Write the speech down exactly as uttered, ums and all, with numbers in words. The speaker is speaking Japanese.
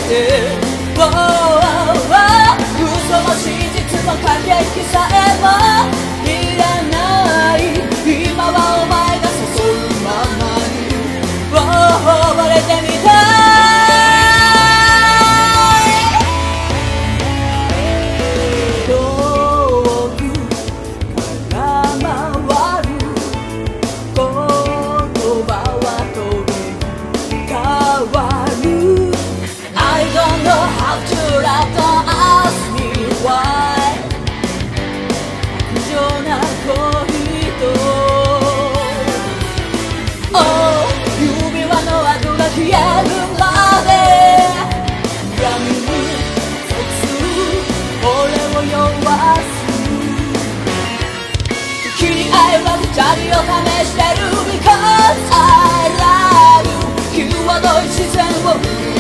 て、oh, oh, oh、 嘘も真実も駆け引きさえもいらない、今はお前が誘うままに、oh, oh、 溺れてみたい。遠くから回る言葉は飛び変わる。 I don't know how to love, don't ask me why。 無情な恋と、oh、 指輪の跡が消えるまで闇に映る俺を弱す。時に会えば二人を試してる Because I love you。 際どい視線を